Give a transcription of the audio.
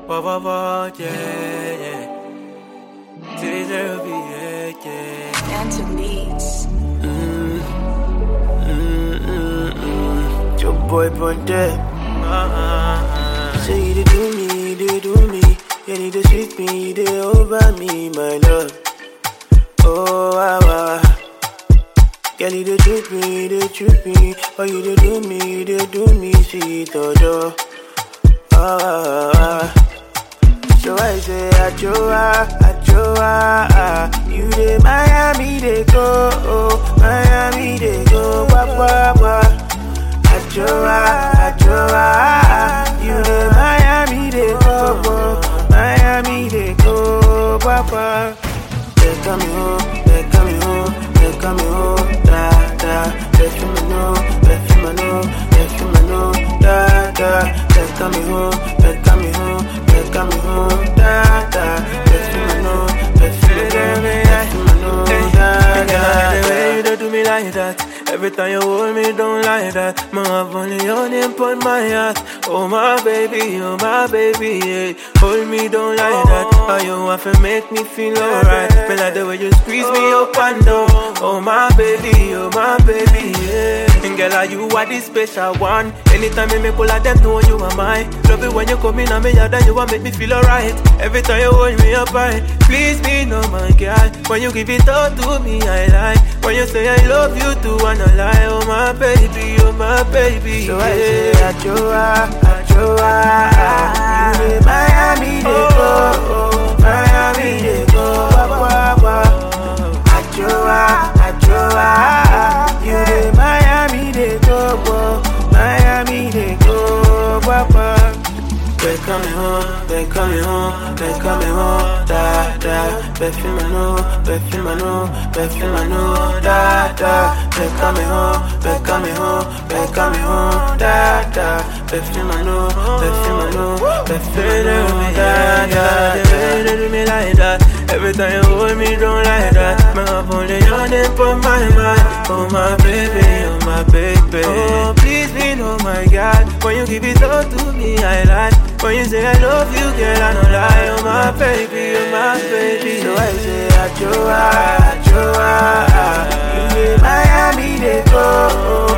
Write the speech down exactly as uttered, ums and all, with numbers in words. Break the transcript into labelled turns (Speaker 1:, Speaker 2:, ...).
Speaker 1: Wah, wah, wah, yeah, yeah. Teaser be, yeah, yeah.
Speaker 2: Phantom Beats.
Speaker 1: Mm, mm, mm, mm. Your boy Ponte. Uh-uh. Say they do me, they do me. Yeah, they sweet me, they over me, my love. Oh, ah, ah. Girl, you they treat me, they treat me. Oh, you they do me, they do me, sweet odo. Ah, ah, ah. So I say, Achoa, Achoa, ah. You dey Miami, they go, oh, Miami, they go, wah, wah, wah. Achoa, Achoa, ah. You dey Miami, they go, oh, Miami, they go, wah, wah. They coming home, they coming home, they coming home, da, da. They feel me know, they feel me know, they feel me know, da, da. They coming home, they coming home, they coming home, da, da. They feel me know, they feel me know, they feel me know, da, da. The way you do do me like that. Every time you hold me down like that, my have only your name on my heart. Oh my baby, oh my baby, yeah. Hold me down like that. How you want to make me feel alright? Me like the way you squeeze me up and down. Oh my baby, oh my baby, yeah. And girl, are you are the special one? Anytime you make all of them know you are mine. Love it when you come in and me yard and you want make me feel alright. Every time you hold me up high, please be no my girl. When you give it all to me, I like. When you say I love you too, I no lie. Oh my baby, oh my baby. So yeah. I say Achoa, Achoa, ah. You dey Miami, they go, oh, Miami, they go, wah, wah, wah. Achoa, Achoa, ah. You dey Miami, they go, oh, Miami, they go, wah, wah. They coming home, they coming home, they coming home, da, da. They feel me know, they feel me know, they feel me know, da, da. They coming home, they coming home, they coming home, da, da. They feel me know, they feel me know, they feel me know, da, da. They way they do me like that. Every time you hold me down like that, my have only your name on my mind. Oh my baby, oh my baby. Oh please be no my God. When you give it all to me, I like. When you say I love you, girl, I don't lie. Oh my baby, oh my baby. So I say Achoa, Achoa, ah. You dey Miami, they go, oh.